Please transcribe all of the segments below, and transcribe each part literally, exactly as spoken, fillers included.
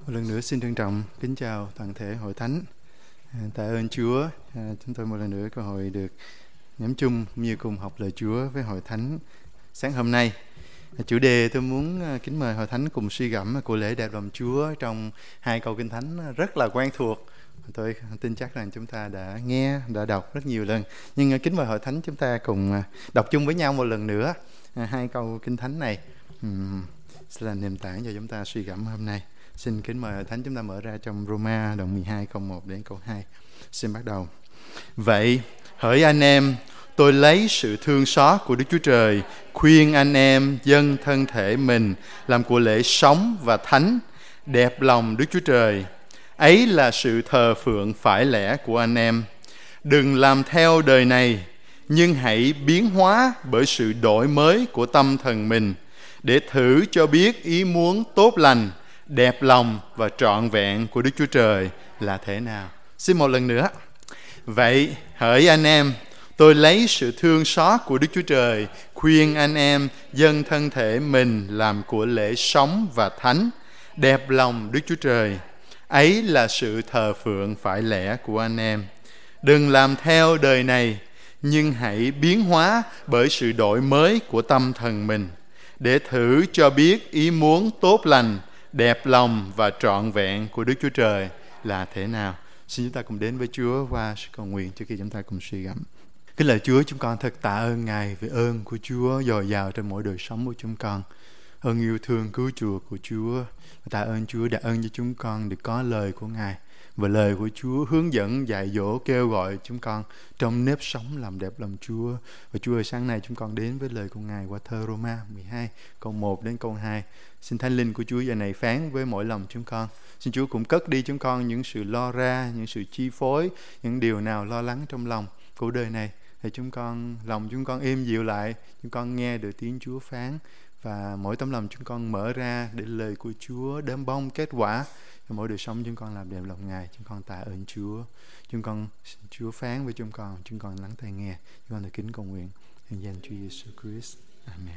Một lần nữa xin trân trọng kính chào toàn thể hội thánh. À, tạ ơn Chúa, à, chúng tôi một lần nữa cơ hội được nhóm chung cũng như cùng học lời Chúa với hội thánh sáng hôm nay. À, chủ đề tôi muốn à, kính mời hội thánh cùng suy gẫm của lễ đẹp lòng Chúa trong hai câu kinh thánh rất là quen thuộc. Tôi tin chắc rằng chúng ta đã nghe, đã đọc rất nhiều lần. Nhưng à, kính mời hội thánh chúng ta cùng à, đọc chung với nhau một lần nữa à, hai câu kinh thánh này. Uhm, sẽ là nền tảng cho chúng ta suy gẫm hôm nay. Xin kính mời hội thánh chúng ta mở ra trong Roma đoạn mười hai câu một đến câu hai. Xin bắt đầu. Vậy, hỡi anh em, tôi lấy sự thương xót của Đức Chúa Trời khuyên anh em dâng thân thể mình làm của lễ sống và thánh, đẹp lòng Đức Chúa Trời. Ấy là sự thờ phượng phải lẽ của anh em. Đừng làm theo đời này, nhưng hãy biến hóa bởi sự đổi mới của tâm thần mình, để thử cho biết ý muốn tốt lành, đẹp lòng và trọn vẹn của Đức Chúa Trời là thế nào. Xin một lần nữa. Vậy, hỡi anh em, tôi lấy sự thương xót của Đức Chúa Trời khuyên anh em dâng thân thể mình làm của lễ sống và thánh, đẹp lòng Đức Chúa Trời. Ấy là sự thờ phượng phải lẽ của anh em. Đừng làm theo đời này, nhưng hãy biến hóa bởi sự đổi mới của tâm thần mình, để thử cho biết ý muốn tốt lành, đẹp lòng và trọn vẹn của Đức Chúa Trời là thế nào. Xin chúng ta cùng đến với Chúa qua sự cầu nguyện trước khi chúng ta cùng suy gẫm. Kính lạy Chúa, chúng con thật tạ ơn Ngài về ơn của Chúa dồi dào trong mỗi đời sống của chúng con. Ơn yêu thương cứu chuộc của Chúa. Tạ ơn Chúa đã ơn cho chúng con được có lời của Ngài. Và lời của Chúa hướng dẫn, dạy dỗ, kêu gọi chúng con trong nếp sống làm đẹp lòng Chúa. Và Chúa ơi, sáng nay chúng con đến với lời của Ngài qua thơ Roma mười hai câu một đến câu hai. Xin Thánh Linh của Chúa giờ này phán với mỗi lòng chúng con. Xin Chúa cũng cất đi chúng con những sự lo ra, những sự chi phối, những điều nào lo lắng trong lòng của đời này. Thì chúng con, lòng chúng con êm dịu lại, chúng con nghe được tiếng Chúa phán. Và mỗi tấm lòng chúng con mở ra để lời của Chúa đơm bông kết quả. Và mỗi đời sống chúng con làm đẹp lòng Ngài. Chúng con tạ ơn Chúa. Chúng con xin Chúa phán với chúng con. Chúng con lắng tai nghe. Chúng con được kính cầu nguyện nhân danh Chúa Giêsu Christ. Amen.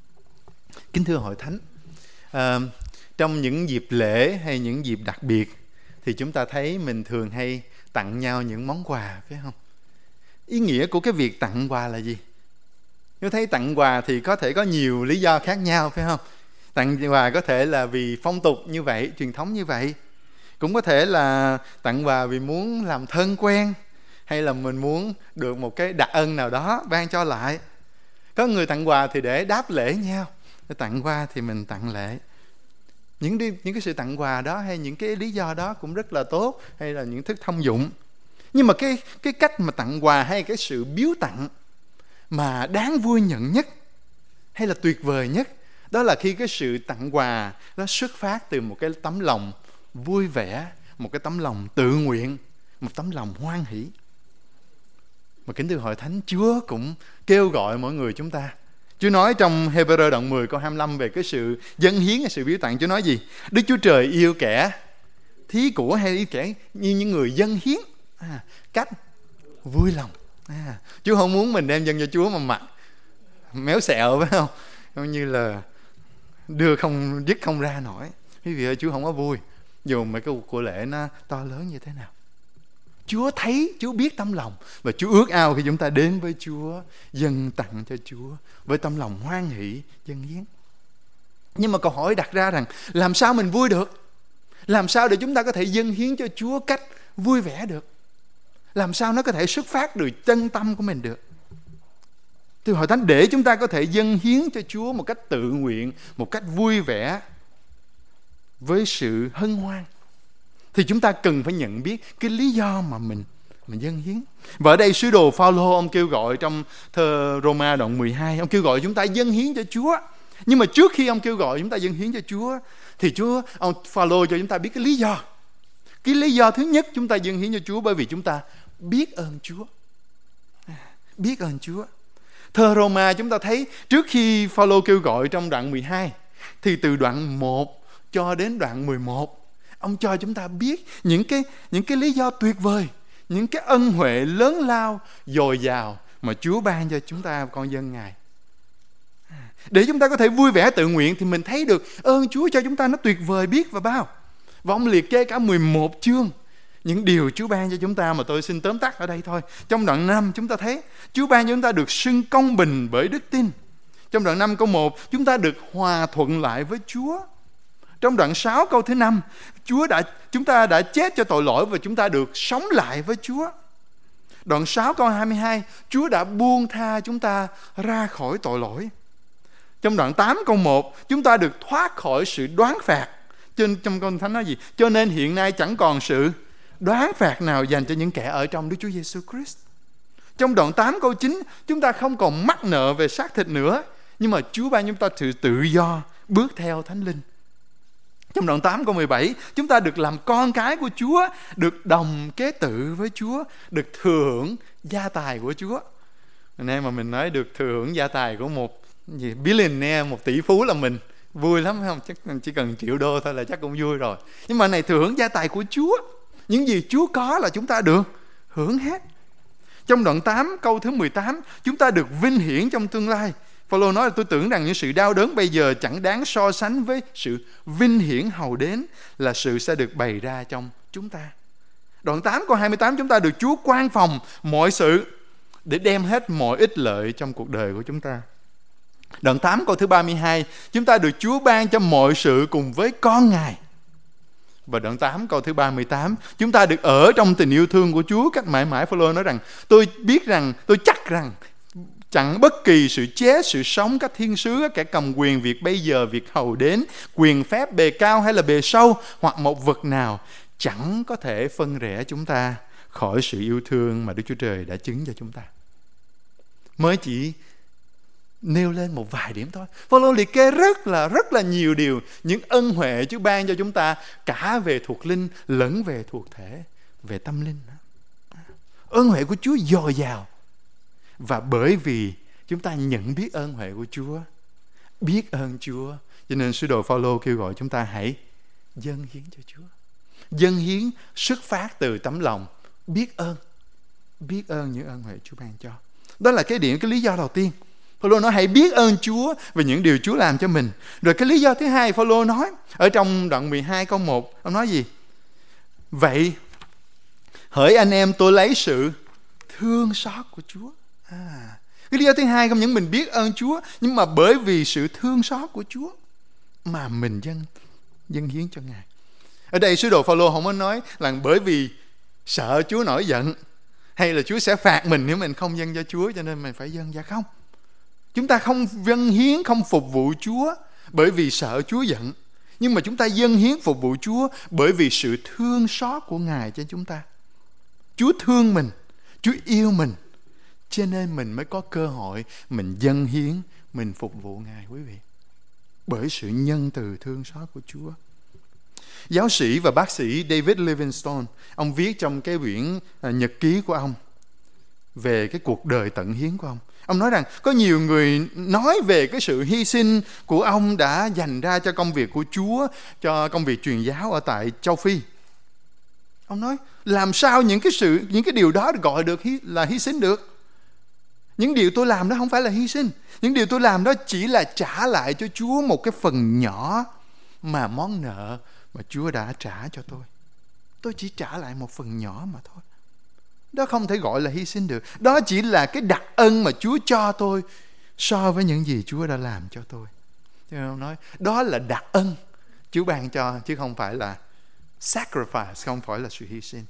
Kính thưa hội thánh, à, trong những dịp lễ hay những dịp đặc biệt thì chúng ta thấy mình thường hay tặng nhau những món quà, phải không? Ý nghĩa của cái việc tặng quà là gì? Nếu thấy tặng quà thì có thể có nhiều lý do khác nhau, phải không? Tặng quà có thể là vì phong tục như vậy, truyền thống như vậy. Cũng có thể là tặng quà vì muốn làm thân quen, hay là mình muốn được một cái đặc ân nào đó ban cho lại. Có người tặng quà thì để đáp lễ nhau. Để tặng quà thì mình tặng lễ. Những, đi, những cái sự tặng quà đó hay những cái lý do đó cũng rất là tốt, hay là những thức thông dụng. Nhưng mà cái, cái cách mà tặng quà hay cái sự biếu tặng mà đáng vui nhận nhất hay là tuyệt vời nhất, đó là khi cái sự tặng quà nó xuất phát từ một cái tấm lòng vui vẻ, một cái tấm lòng tự nguyện, một tấm lòng hoan hỷ. Mà kính thưa hội thánh, Chúa cũng kêu gọi mọi người chúng ta. Chúa nói trong Hebrew đoạn mười câu hai mươi lăm về cái sự dâng hiến, cái sự biếu tặng. Chúa nói gì? Đức Chúa Trời yêu kẻ thí của hay yêu kẻ như những người dâng hiến à, cách vui lòng. À, Chúa không muốn mình đem dâng cho Chúa mà mặt méo xẹo, phải không? Giống như là đưa không dứt không ra nổi. Quý vị ơi, Chúa không có vui dù mà cái của lễ nó to lớn như thế nào. Chúa thấy, Chúa biết tấm lòng, và Chúa ước ao khi chúng ta đến với Chúa, dâng tặng cho Chúa với tấm lòng hoan hỷ dâng hiến. Nhưng mà câu hỏi đặt ra rằng làm sao mình vui được? Làm sao để chúng ta có thể dâng hiến cho Chúa cách vui vẻ được? Làm sao nó có thể xuất phát từ chân tâm của mình được? Thưa hội thánh, để chúng ta có thể dâng hiến cho Chúa một cách tự nguyện, một cách vui vẻ, với sự hân hoan, thì chúng ta cần phải nhận biết cái lý do mà mình mình dâng hiến. Và ở đây sứ đồ Phao-lô ông kêu gọi trong thơ Roma đoạn mười hai, ông kêu gọi chúng ta dâng hiến cho Chúa. Nhưng mà trước khi ông kêu gọi chúng ta dâng hiến cho Chúa thì Chúa ông Phao-lô cho chúng ta biết cái lý do. Cái lý do thứ nhất chúng ta dâng hiến cho Chúa bởi vì chúng ta biết ơn Chúa. Biết ơn Chúa. Thơ Roma chúng ta thấy trước khi Phao-lô kêu gọi trong đoạn mười hai thì từ đoạn một cho đến đoạn mười một ông cho chúng ta biết những cái, những cái lý do tuyệt vời, những cái ân huệ lớn lao, dồi dào mà Chúa ban cho chúng ta con dân Ngài. Để chúng ta có thể vui vẻ tự nguyện thì mình thấy được ơn Chúa cho chúng ta nó tuyệt vời biết và bao. Và ông liệt kê cả mười một chương những điều Chúa ban cho chúng ta, mà tôi xin tóm tắt ở đây thôi. Trong đoạn năm chúng ta thấy Chúa ban cho chúng ta được xưng công bình bởi đức tin. Trong đoạn năm câu một, chúng ta được hòa thuận lại với Chúa. Trong đoạn sáu câu thứ năm, Chúa đã chúng ta đã chết cho tội lỗi và chúng ta được sống lại với Chúa. Đoạn sáu câu hai mươi hai, Chúa đã buông tha chúng ta ra khỏi tội lỗi. Trong đoạn tám câu một, chúng ta được thoát khỏi sự đoán phạt. Trên trong câu Thánh nói gì? Cho nên hiện nay chẳng còn sự đoán phạt nào dành cho những kẻ ở trong Đức Chúa Giêsu Christ. Trong đoạn tám câu chín, chúng ta không còn mắc nợ về xác thịt nữa, nhưng mà Chúa ban chúng ta sự tự do bước theo Thánh Linh. Trong đoạn tám câu mười bảy, chúng ta được làm con cái của Chúa, được đồng kế tự với Chúa, được thừa hưởng gia tài của Chúa. Nên mà mình nói được thừa hưởng gia tài của một gì billionaire, một tỷ phú là mình vui lắm, phải không? Chắc chỉ cần triệu đô thôi là chắc cũng vui rồi. Nhưng mà này thừa hưởng gia tài của Chúa, những gì Chúa có là chúng ta được hưởng hết. Trong đoạn tám câu thứ mười tám, chúng ta được vinh hiển trong tương lai. Phaolô nói là tôi tưởng rằng những sự đau đớn bây giờ chẳng đáng so sánh với sự vinh hiển hầu đến là sự sẽ được bày ra trong chúng ta. Đoạn tám câu hai mươi tám, chúng ta được Chúa quan phòng mọi sự để đem hết mọi ích lợi trong cuộc đời của chúng ta. Đoạn tám câu thứ ba mươi hai, chúng ta được Chúa ban cho mọi sự cùng với con Ngài. Và đoạn tám câu thứ ba mươi tám, chúng ta được ở trong tình yêu thương của Chúa cách mãi mãi. Phaolô nói rằng tôi biết rằng, tôi chắc rằng chẳng bất kỳ sự chết, sự sống, các thiên sứ, các kẻ cầm quyền, việc bây giờ, việc hầu đến, quyền phép bề cao hay là bề sâu, hoặc một vật nào chẳng có thể phân rẽ chúng ta khỏi sự yêu thương mà Đức Chúa Trời đã chứng cho chúng ta. Mới chỉ nêu lên một vài điểm thôi. Phaolô liệt kê rất là rất là nhiều điều, những ân huệ Chúa ban cho chúng ta, cả về thuộc linh lẫn về thuộc thể, về tâm linh. Ân huệ của Chúa dồi dào. Và bởi vì chúng ta nhận biết ơn huệ của Chúa, biết ơn Chúa, cho nên sứ đồ Phaolô kêu gọi chúng ta hãy dâng hiến cho Chúa. Dâng hiến xuất phát từ tấm lòng biết ơn, biết ơn những ơn huệ Chúa ban cho. Đó là cái điểm, cái lý do đầu tiên. Phaolô nói hãy biết ơn Chúa về những điều Chúa làm cho mình. Rồi cái lý do thứ hai Phaolô nói ở trong đoạn mười hai câu một, ông nói gì? Vậy hỡi anh em, tôi lấy sự thương xót của Chúa. À, cái lý do thứ hai không những mình biết ơn Chúa, nhưng mà bởi vì sự thương xót của Chúa mà mình dâng dâng hiến cho Ngài. Ở đây sứ đồ Phaolô không có nói là bởi vì sợ Chúa nổi giận hay là Chúa sẽ phạt mình nếu mình không dâng cho Chúa cho nên mình phải dâng ra, không. Chúng ta không dâng hiến, không phục vụ Chúa bởi vì sợ Chúa giận, nhưng mà chúng ta dâng hiến phục vụ Chúa bởi vì sự thương xót của Ngài cho chúng ta. Chúa thương mình, Chúa yêu mình, cho nên mình mới có cơ hội mình dâng hiến, mình phục vụ Ngài, quý vị. Bởi sự nhân từ thương xót của Chúa. Giáo sĩ và bác sĩ David Livingstone, ông viết trong cái quyển nhật ký của ông về cái cuộc đời tận hiến của ông. Ông nói rằng có nhiều người nói về cái sự hy sinh của ông đã dành ra cho công việc của Chúa, cho công việc truyền giáo ở tại châu Phi. Ông nói làm sao những cái sự những cái điều đó gọi được hy, là hy sinh được? Những điều tôi làm đó không phải là hy sinh. Những điều tôi làm đó chỉ là trả lại cho Chúa một cái phần nhỏ mà món nợ mà Chúa đã trả cho tôi. Tôi chỉ trả lại một phần nhỏ mà thôi. Đó không thể gọi là hy sinh được. Đó chỉ là cái đặc ân mà Chúa cho tôi so với những gì Chúa đã làm cho tôi. Chứ ông nói đó là đặc ân Chúa ban cho, chứ không phải là sacrifice, không phải là sự hy sinh.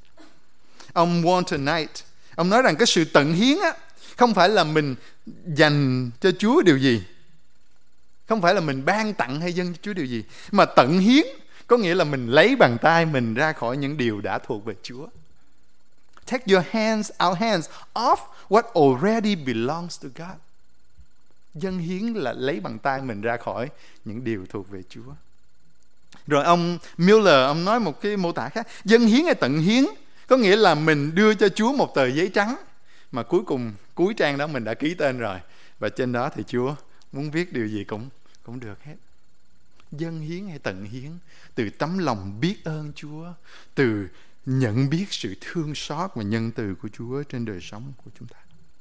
Ông Walter Knight, ông nói rằng cái sự tận hiến á, không phải là mình dành cho Chúa điều gì, không phải là mình ban tặng hay dâng cho Chúa điều gì, mà tận hiến có nghĩa là mình lấy bàn tay mình ra khỏi những điều đã thuộc về Chúa. Take your hands, our hands off what already belongs to God. Dâng hiến là lấy bàn tay mình ra khỏi những điều thuộc về Chúa. Rồi ông Miller, ông nói một cái mô tả khác. Dâng hiến hay tận hiến có nghĩa là mình đưa cho Chúa một tờ giấy trắng mà cuối cùng cuối trang đó mình đã ký tên rồi, và trên đó thì Chúa muốn viết điều gì cũng cũng được hết. Dâng hiến hay tận hiến từ tấm lòng biết ơn Chúa, từ nhận biết sự thương xót và nhân từ của Chúa trên đời sống của chúng ta.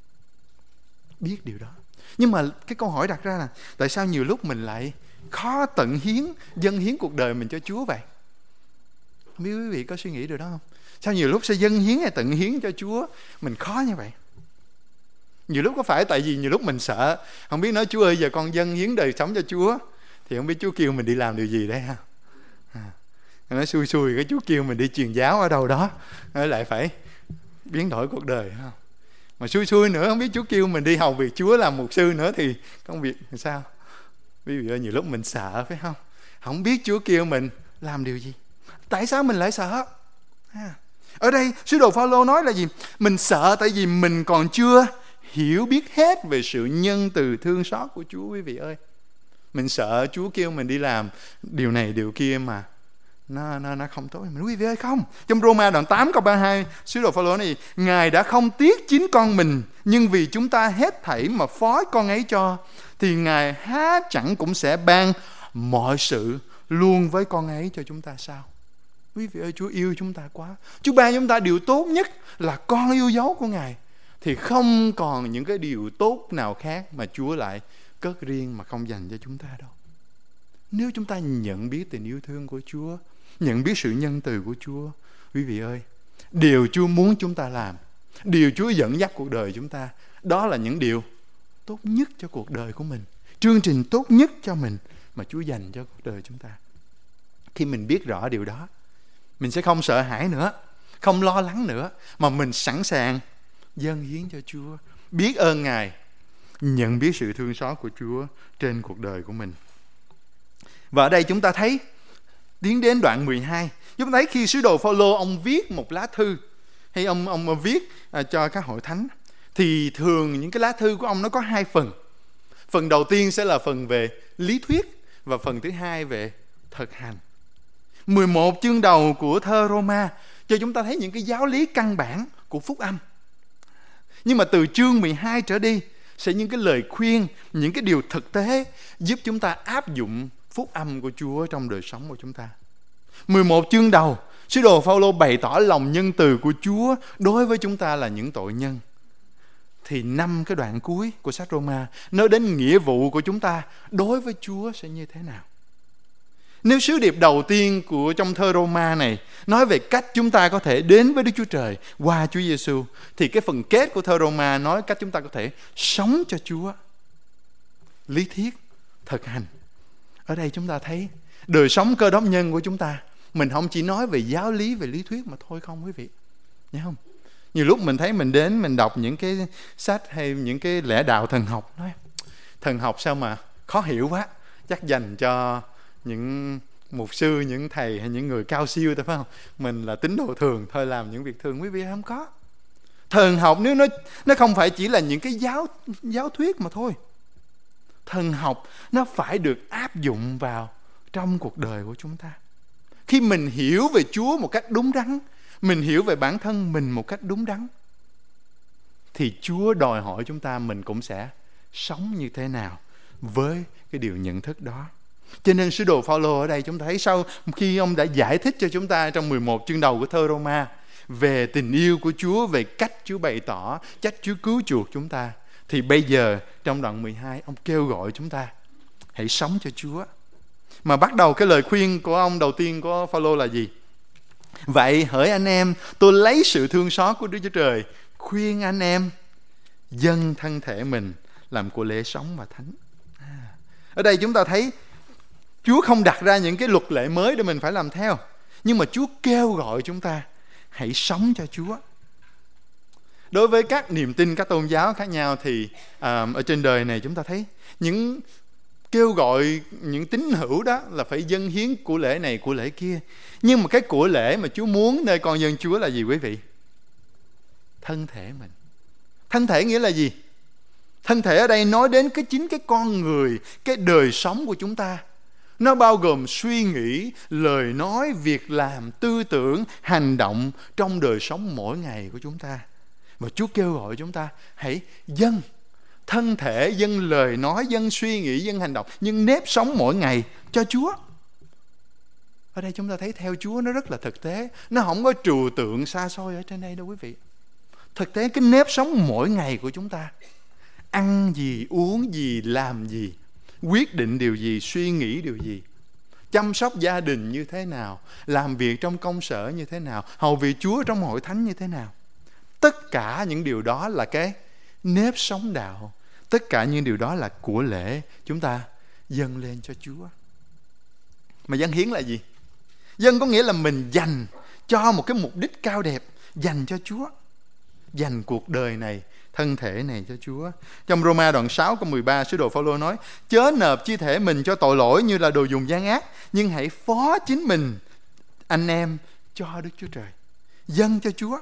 Biết điều đó. Nhưng mà cái câu hỏi đặt ra là tại sao nhiều lúc mình lại khó tận hiến, dâng hiến cuộc đời mình cho Chúa vậy? Không biết quý vị có suy nghĩ được đó không? Sao nhiều lúc sẽ dâng hiến hay tận hiến cho Chúa mình khó như vậy? Nhiều lúc có phải tại vì nhiều lúc mình sợ, không biết nói Chúa ơi giờ con dâng hiến đời sống cho Chúa, thì không biết Chúa kêu mình đi làm điều gì đây ha? À, nói xui xui cái Chúa kêu mình đi truyền giáo ở đâu đó, lại phải biến đổi cuộc đời ha. Mà xui xui nữa không biết Chúa kêu mình đi hầu việc Chúa làm mục sư nữa thì công việc làm sao? Ví dụ nhiều lúc mình sợ phải không? Không biết Chúa kêu mình làm điều gì. Tại sao mình lại sợ? À, ở đây sứ đồ Phaolô nói là gì? Mình sợ tại vì mình còn chưa hiểu biết hết về sự nhân từ thương xót của Chúa quý vị ơi. Mình sợ Chúa kêu mình đi làm điều này điều kia mà nó nó nó không tốt. Mình quý vị ơi không. Trong Roma đoạn tám câu ba mươi hai, sứ đồ Phaolô này, Ngài đã không tiếc chính con mình, nhưng vì chúng ta hết thảy mà phó con ấy cho, thì Ngài há chẳng cũng sẽ ban mọi sự luôn với con ấy cho chúng ta sao? Quý vị ơi, Chúa yêu chúng ta quá. Chúa ban chúng ta điều tốt nhất là con yêu dấu của Ngài, thì không còn những cái điều tốt nào khác mà Chúa lại cất riêng mà không dành cho chúng ta đâu. Nếu chúng ta nhận biết tình yêu thương của Chúa, nhận biết sự nhân từ của Chúa, quý vị ơi, điều Chúa muốn chúng ta làm, điều Chúa dẫn dắt cuộc đời chúng ta, đó là những điều tốt nhất cho cuộc đời của mình, chương trình tốt nhất cho mình mà Chúa dành cho cuộc đời chúng ta. Khi mình biết rõ điều đó, mình sẽ không sợ hãi nữa, không lo lắng nữa, mà mình sẵn sàng dâng hiến cho Chúa, biết ơn Ngài, nhận biết sự thương xót của Chúa trên cuộc đời của mình. Và ở đây chúng ta thấy, tiến đến đoạn mười hai, chúng ta thấy khi sứ đồ Phaolô ông viết một lá thư, hay ông ông viết à, cho các hội thánh, thì thường những cái lá thư của ông nó có hai phần. Phần đầu tiên sẽ là phần về lý thuyết, và phần thứ hai về thực hành. mười một chương đầu của thơ Roma cho chúng ta thấy những cái giáo lý căn bản của phúc âm. Nhưng mà từ chương mười hai trở đi sẽ những cái lời khuyên, những cái điều thực tế giúp chúng ta áp dụng phúc âm của Chúa trong đời sống của chúng ta. mười một chương đầu, sứ đồ Phaolô bày tỏ lòng nhân từ của Chúa đối với chúng ta là những tội nhân. Thì năm cái đoạn cuối của sách Roma nói đến nghĩa vụ của chúng ta đối với Chúa sẽ như thế nào. Nếu sứ điệp đầu tiên của trong thơ Roma này nói về cách chúng ta có thể đến với Đức Chúa Trời qua Chúa Giêsu, thì cái phần kết của thơ Roma nói cách chúng ta có thể sống cho Chúa. Lý thuyết, thực hành. Ở đây chúng ta thấy đời sống Cơ Đốc nhân của chúng ta, mình không chỉ nói về giáo lý, về lý thuyết mà thôi không quý vị. Nhớ không? Nhiều lúc mình thấy mình đến mình đọc những cái sách hay những cái lẽ đạo thần học, nói thần học sao mà khó hiểu quá, chắc dành cho những mục sư, những thầy hay những người cao siêu thôi phải không? Mình là tín đồ thường thôi, làm những việc thường. Quý vị không có. Thần học nếu nó nó không phải chỉ là những cái giáo giáo thuyết mà thôi. Thần học nó phải được áp dụng vào trong cuộc đời của chúng ta. Khi mình hiểu về Chúa một cách đúng đắn, mình hiểu về bản thân mình một cách đúng đắn, thì Chúa đòi hỏi chúng ta mình cũng sẽ sống như thế nào với cái điều nhận thức đó. Cho nên sứ đồ Phaolô ở đây chúng ta thấy sau khi ông đã giải thích cho chúng ta trong mười một chương đầu của thơ Roma về tình yêu của Chúa, về cách Chúa bày tỏ, cách Chúa cứu chuộc chúng ta, thì bây giờ trong đoạn mười hai ông kêu gọi chúng ta hãy sống cho Chúa. Mà bắt đầu cái lời khuyên của ông đầu tiên của Phaolô là gì? Vậy hỡi anh em, tôi lấy sự thương xót của Đức Chúa Trời khuyên anh em dâng thân thể mình làm của lễ sống và thánh. À, ở đây chúng ta thấy Chúa không đặt ra những cái luật lệ mới để mình phải làm theo, nhưng mà Chúa kêu gọi chúng ta hãy sống cho Chúa. Đối với các niềm tin, các tôn giáo khác nhau thì à, ở trên đời này chúng ta thấy những kêu gọi những tín hữu đó là phải dâng hiến của lễ này của lễ kia. Nhưng mà cái của lễ mà Chúa muốn nơi con dân Chúa là gì quý vị? Thân thể mình. Thân thể nghĩa là gì? Thân thể ở đây nói đến cái chính cái con người, cái đời sống của chúng ta. Nó bao gồm suy nghĩ, lời nói, việc làm, tư tưởng, hành động trong đời sống mỗi ngày của chúng ta. Và Chúa kêu gọi chúng ta hãy dâng thân thể, dâng lời nói, dâng suy nghĩ, dâng hành động, nhưng nếp sống mỗi ngày cho Chúa. Ở đây chúng ta thấy theo Chúa nó rất là thực tế. Nó không có trừu tượng xa xôi ở trên đây đâu quý vị. Thực tế cái nếp sống mỗi ngày của chúng ta, ăn gì, uống gì, làm gì, quyết định điều gì, suy nghĩ điều gì, chăm sóc gia đình như thế nào, làm việc trong công sở như thế nào, hầu việc Chúa trong hội thánh như thế nào. Tất cả những điều đó là cái nếp sống đạo. Tất cả những điều đó là của lễ chúng ta dâng lên cho Chúa. Mà dâng hiến là gì? Dâng có nghĩa là mình dành cho một cái mục đích cao đẹp, dành cho Chúa, dành cuộc đời này, thân thể này cho Chúa. Trong Roma đoạn sáu câu mười ba, sứ đồ Phaolô nói: chớ nộp chi thể mình cho tội lỗi như là đồ dùng gian ác, nhưng hãy phó chính mình anh em cho Đức Chúa Trời. Dâng cho Chúa.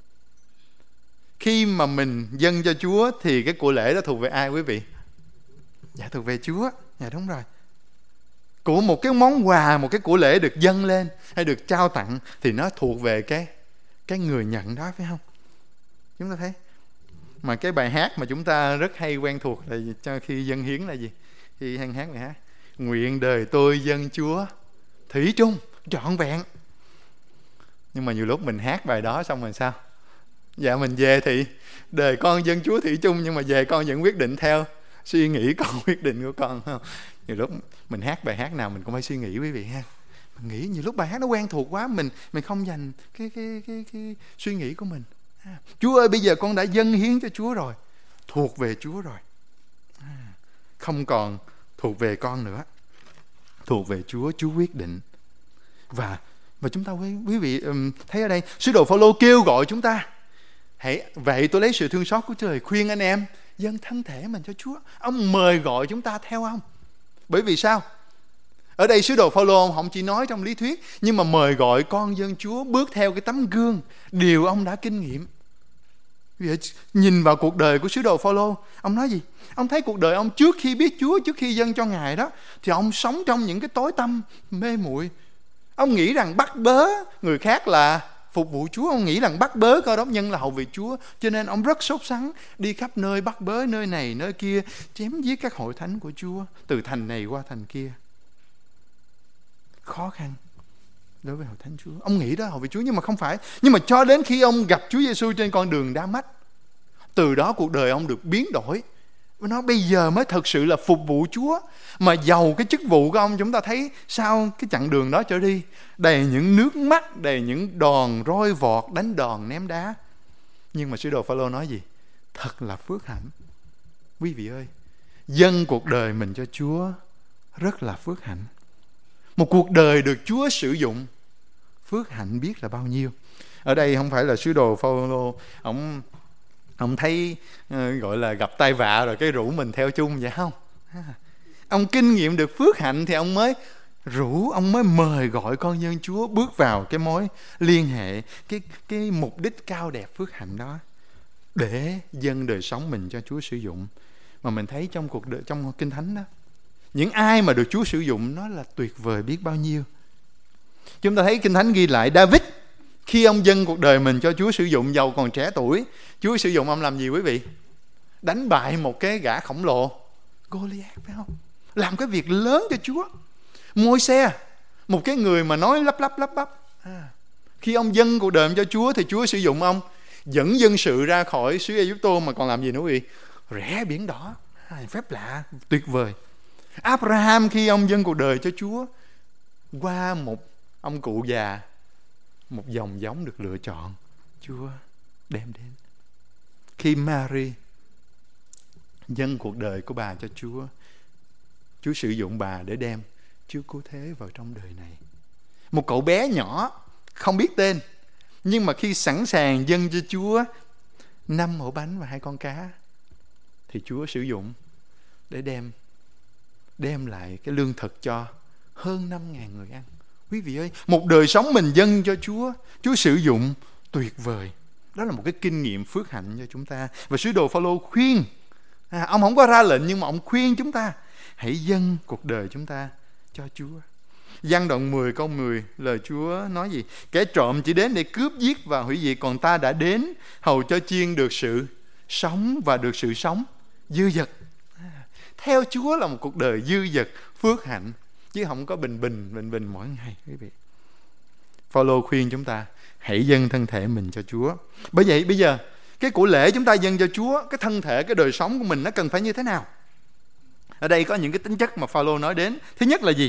Khi mà mình dâng cho Chúa thì cái của lễ đó thuộc về ai quý vị? Dạ thuộc về Chúa. Dạ đúng rồi. Của một cái món quà, một cái của lễ được dâng lên hay được trao tặng thì nó thuộc về cái cái người nhận đó, phải không? Chúng ta thấy. Mà cái bài hát mà chúng ta rất hay quen thuộc là cho khi dâng hiến là gì? Khi hăng hát bài hát: nguyện đời tôi dâng Chúa thủy chung trọn vẹn. Nhưng mà nhiều lúc mình hát bài đó xong rồi sao? Dạ mình về thì đời con dâng Chúa thủy chung, nhưng mà về con vẫn quyết định theo suy nghĩ con, quyết định của con, không? Nhiều lúc mình hát bài hát nào mình cũng phải suy nghĩ quý vị ha. Mình nghĩ nhiều lúc bài hát nó quen thuộc quá, mình mình không dành cái cái cái cái suy nghĩ của mình. À, Chúa ơi, bây giờ con đã dâng hiến cho Chúa rồi, thuộc về Chúa rồi, à, không còn thuộc về con nữa, thuộc về Chúa. Chúa quyết định. Và và chúng ta quý, quý vị um, thấy ở đây sứ đồ Phaolô kêu gọi chúng ta: hãy vậy tôi lấy sự thương xót của Trời khuyên anh em dâng thân thể mình cho Chúa. Ông mời gọi chúng ta theo ông. Bởi vì sao? Ở đây sứ đồ Phaolô ông không chỉ nói trong lý thuyết, nhưng mà mời gọi con dân Chúa bước theo cái tấm gương, điều ông đã kinh nghiệm. Nhìn vào cuộc đời của sứ đồ Phaolô, ông nói gì? Ông thấy cuộc đời ông trước khi biết Chúa, trước khi dâng cho Ngài đó, thì ông sống trong những cái tối tăm mê muội. Ông nghĩ rằng bắt bớ người khác là phục vụ Chúa. Ông nghĩ rằng bắt bớ Cơ Đốc nhân là hầu việc Chúa. Cho nên ông rất sốt sắng, đi khắp nơi bắt bớ nơi này nơi kia, chém giết các hội thánh của Chúa, từ thành này qua thành kia. Khó khăn đối với hội thánh Chúa. Ông nghĩ đó hầu việc Chúa, nhưng mà không phải. Nhưng mà cho đến khi ông gặp Chúa Giêsu trên con đường Đa Mách, từ đó cuộc đời ông được biến đổi. Nó bây giờ mới thật sự là phục vụ Chúa. Mà giàu cái chức vụ của ông, chúng ta thấy sau cái chặng đường đó trở đi, đầy những nước mắt, đầy những đòn roi vọt, đánh đòn ném đá. Nhưng mà sứ đồ Phaolô nói gì? Thật là phước hạnh. Quý vị ơi, dâng cuộc đời mình cho Chúa rất là phước hạnh. Một cuộc đời được Chúa sử dụng, phước hạnh biết là bao nhiêu. Ở đây không phải là sứ đồ Phaolô ông ông thấy uh, gọi là gặp tai vạ rồi cái rủ mình theo chung vậy không? À, ông kinh nghiệm được phước hạnh thì ông mới rủ, ông mới mời gọi con dân Chúa bước vào cái mối liên hệ, cái cái mục đích cao đẹp phước hạnh đó, để dâng đời sống mình cho Chúa sử dụng. Mà mình thấy trong cuộc đời, trong Kinh Thánh đó, những ai mà được Chúa sử dụng nó là tuyệt vời biết bao nhiêu. Chúng ta thấy Kinh Thánh ghi lại David, khi ông dâng cuộc đời mình cho Chúa sử dụng, dầu còn trẻ tuổi, Chúa sử dụng ông làm gì quý vị? Đánh bại một cái gã khổng lồ Goliath, phải không? Làm cái việc lớn cho Chúa. Môi-se, một cái người mà nói lắp lắp lắp bắp, à, khi ông dâng cuộc đời cho Chúa thì Chúa sử dụng ông dẫn dân sự ra khỏi xứ Ai-cập, mà còn làm gì nữa quý vị? Rẽ biển đỏ, à, phép lạ tuyệt vời. Abraham khi ông dâng cuộc đời cho Chúa, qua một ông cụ già, một dòng giống được lựa chọn, Chúa đem đến. Khi Mary dâng cuộc đời của bà cho Chúa, Chúa sử dụng bà để đem Chúa cứu thế vào trong đời này. Một cậu bé nhỏ không biết tên, nhưng mà khi sẵn sàng dâng cho Chúa năm hổ bánh và hai con cá, thì Chúa sử dụng để đem đem lại cái lương thực cho hơn năm ngàn người ăn. Quý vị ơi, một đời sống mình dâng cho Chúa, Chúa sử dụng tuyệt vời. Đó là một cái kinh nghiệm phước hạnh cho chúng ta. Và sứ đồ Phaolô khuyên, à, ông không có ra lệnh, nhưng mà ông khuyên chúng ta hãy dâng cuộc đời chúng ta cho Chúa. Giăng đoạn mười câu mười, lời Chúa nói gì? Kẻ trộm chỉ đến để cướp giết và hủy diệt, còn ta đã đến hầu cho chiên được sự sống và được sự sống dư dật. À, theo Chúa là một cuộc đời dư dật, phước hạnh, chứ không có bình bình bình bình mỗi ngày. Quý vị, Phaolô khuyên chúng ta hãy dâng thân thể mình cho Chúa. Bởi vậy bây giờ cái của lễ chúng ta dâng cho Chúa, cái thân thể, cái đời sống của mình nó cần phải như thế nào? Ở đây có những cái tính chất mà Phaolô nói đến. Thứ nhất là gì?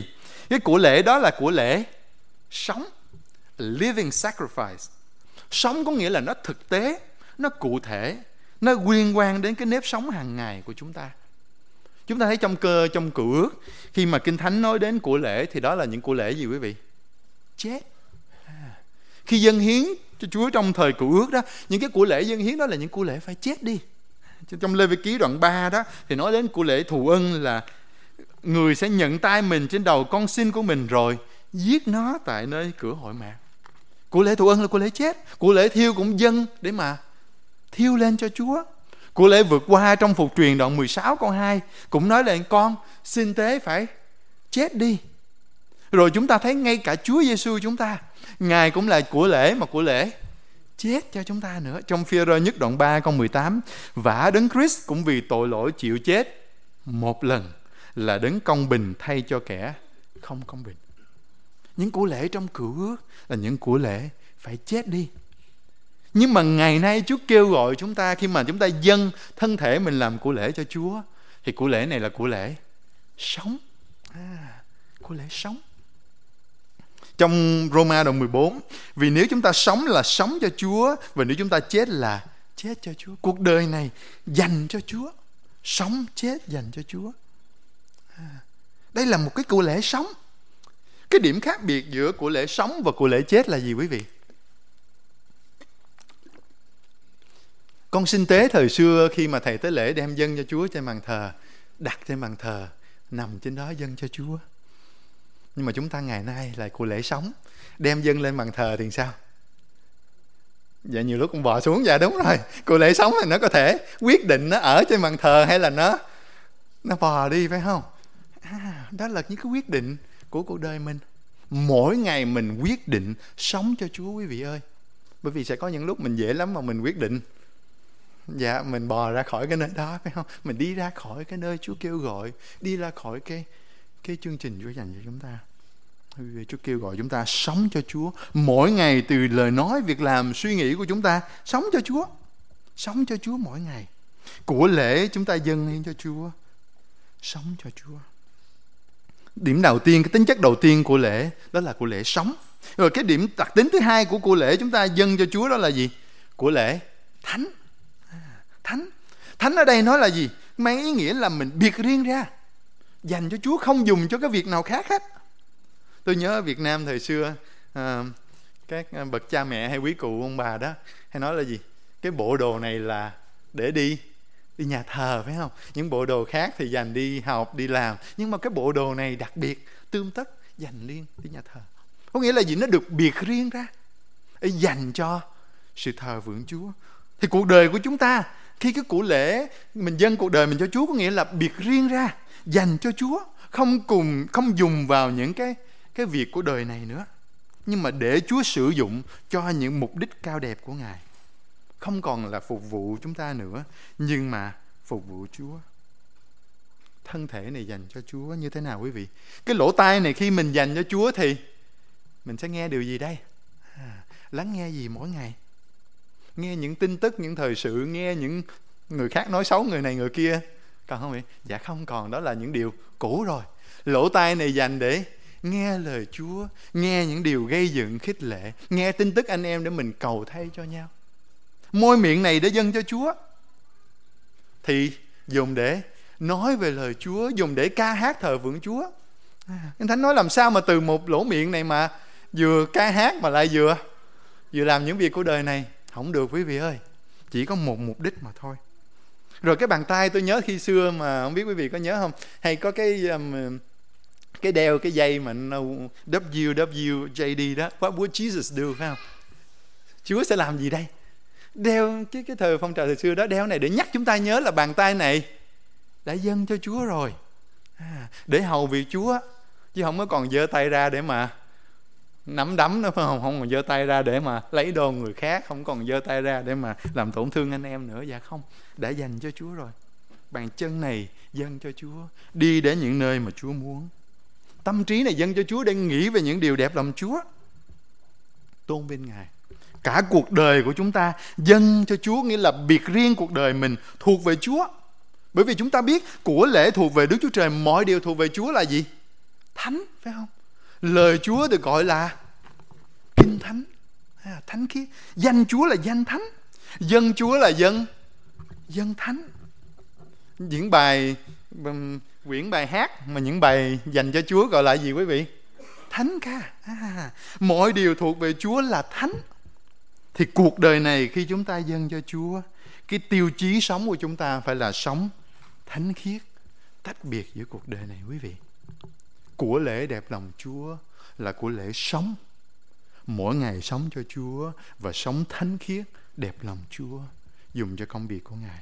Cái của lễ đó là của lễ sống, living sacrifice. Sống có nghĩa là nó thực tế, nó cụ thể, nó liên quan đến cái nếp sống hàng ngày của chúng ta. Chúng ta thấy trong cơ, trong Cựu Ước, khi mà Kinh Thánh nói đến của lễ thì đó là những của lễ gì quý vị? Chết. À. Khi dâng hiến cho Chúa trong thời Cựu Ước đó, những cái của lễ dâng hiến đó là những của lễ phải chết đi. Trong Lê Vi Ký đoạn ba đó thì nói đến của lễ thù ân là người sẽ nhận tay mình trên đầu con sinh của mình rồi giết nó tại nơi cửa hội mạc. Của lễ thù ân là của lễ chết. Của lễ thiêu cũng dâng để mà thiêu lên cho Chúa. Của lễ vượt qua trong Phục Truyền đoạn mười sáu câu hai cũng nói là con sinh tế phải chết đi. Rồi chúng ta thấy ngay cả Chúa Giêsu chúng ta, Ngài cũng là của lễ mà của lễ chết cho chúng ta nữa. Trong Phi-e-rơ nhất đoạn ba câu mười tám, vả Đấng Christ cũng vì tội lỗi chịu chết một lần, là đấng công bình thay cho kẻ không công bình. Những của lễ trong Cựu Ước là những của lễ phải chết đi. Nhưng mà ngày nay Chúa kêu gọi chúng ta, khi mà chúng ta dâng thân thể mình làm của lễ cho Chúa, thì của lễ này là của lễ sống. À, của lễ sống. Trong Roma đoạn mười bốn, vì nếu chúng ta sống là sống cho Chúa, và nếu chúng ta chết là chết cho Chúa. Cuộc đời này dành cho Chúa, sống chết dành cho Chúa. À, đây là một cái của lễ sống. Cái điểm khác biệt giữa của lễ sống và của lễ chết là gì quý vị? Con sinh tế thời xưa khi mà thầy tế lễ đem dâng cho Chúa trên bàn thờ, đặt trên bàn thờ, nằm trên đó dâng cho Chúa. Nhưng mà chúng ta ngày nay là của lễ sống, đem dâng lên bàn thờ thì sao? Dạ nhiều lúc cũng bò xuống. Dạ đúng rồi, của lễ sống thì nó có thể quyết định nó ở trên bàn thờ hay là nó nó bò đi, phải không? À, đó là những cái quyết định của cuộc đời mình. Mỗi ngày mình quyết định sống cho Chúa quý vị ơi. Bởi vì sẽ có những lúc mình dễ lắm mà mình quyết định, dạ mình bò ra khỏi cái nơi đó, phải không? Mình đi ra khỏi cái nơi Chúa kêu gọi, đi ra khỏi cái cái chương trình Chúa dành cho chúng ta. Chúa kêu gọi chúng ta sống cho Chúa mỗi ngày, từ lời nói, việc làm, suy nghĩ của chúng ta, sống cho Chúa, sống cho Chúa mỗi ngày. Của lễ chúng ta dâng lên cho Chúa, sống cho Chúa. Điểm đầu tiên, cái tính chất đầu tiên của lễ đó là của lễ sống. Rồi cái điểm đặc tính thứ hai của của lễ chúng ta dâng cho Chúa đó là gì? Của lễ thánh. Thánh. Thánh ở đây nói là gì? Mang ý nghĩa là mình biệt riêng ra, dành cho Chúa, không dùng cho cái việc nào khác hết. Tôi nhớ ở Việt Nam thời xưa, à, các bậc cha mẹ hay quý cụ ông bà đó hay nói là gì? Cái bộ đồ này là để đi đi nhà thờ, phải không? Những bộ đồ khác thì dành đi học, đi làm. Nhưng mà cái bộ đồ này đặc biệt, tươm tất, dành riêng đi nhà thờ. Có nghĩa là gì? Nó được biệt riêng ra, dành cho sự thờ phượng Chúa. Thì cuộc đời của chúng ta, khi cái của lễ mình dâng cuộc đời mình cho Chúa, có nghĩa là biệt riêng ra, dành cho Chúa, không cùng không dùng vào những cái cái việc của đời này nữa, nhưng mà để Chúa sử dụng cho những mục đích cao đẹp của Ngài. Không còn là phục vụ chúng ta nữa, nhưng mà phục vụ Chúa. Thân thể này dành cho Chúa như thế nào quý vị? Cái lỗ tai này khi mình dành cho Chúa thì mình sẽ nghe điều gì đây? À, lắng nghe gì mỗi ngày? Nghe những tin tức, những thời sự, nghe những người khác nói xấu người này người kia. Còn không vậy? Dạ không còn, đó là những điều cũ rồi. Lỗ tai này dành để nghe lời Chúa, nghe những điều gây dựng khích lệ, nghe tin tức anh em để mình cầu thay cho nhau. Môi miệng này để dâng cho Chúa thì dùng để nói về lời Chúa, dùng để ca hát thờ phượng Chúa. Anh Thánh nói làm sao mà từ một lỗ miệng này mà vừa ca hát mà lại vừa vừa làm những việc của đời này? Không được quý vị ơi, chỉ có một mục đích mà thôi. Rồi cái bàn tay, tôi nhớ khi xưa mà không biết quý vị có nhớ không, hay có cái um, cái đeo cái dây mà no, W W J D đó, what would Jesus do, phải không? Chúa sẽ làm gì đây? Đeo cái cái thời phong trào thời xưa đó, đeo này để nhắc chúng ta nhớ là bàn tay này đã dâng cho Chúa rồi, à, để hầu việc Chúa, chứ không có còn giơ tay ra để mà nắm đấm nữa, phải không? Không còn giơ tay ra để mà lấy đồ người khác, không còn giơ tay ra để mà làm tổn thương anh em nữa. Dạ không, đã dành cho Chúa rồi. Bàn chân này dâng cho Chúa, đi đến những nơi mà Chúa muốn. Tâm trí này dâng cho Chúa để nghĩ về những điều đẹp lòng Chúa, tôn vinh Ngài. Cả cuộc đời của chúng ta dâng cho Chúa, nghĩa là biệt riêng cuộc đời mình thuộc về Chúa. Bởi vì chúng ta biết của lễ thuộc về Đức Chúa Trời, mọi điều thuộc về Chúa là gì? Thánh, phải không? Lời Chúa được gọi là kinh thánh, à, thánh khiết. Danh Chúa là danh thánh, dân Chúa là dân dân thánh. Những bài um, quyển bài hát mà những bài dành cho Chúa gọi là gì quý vị? Thánh ca. À, mọi điều thuộc về Chúa là thánh. Thì cuộc đời này khi chúng ta dâng cho Chúa, cái tiêu chí sống của chúng ta phải là sống thánh khiết, tách biệt giữa cuộc đời này quý vị. Của lễ đẹp lòng Chúa là của lễ sống, mỗi ngày sống cho Chúa và sống thánh khiết, đẹp lòng Chúa, dùng cho công việc của Ngài.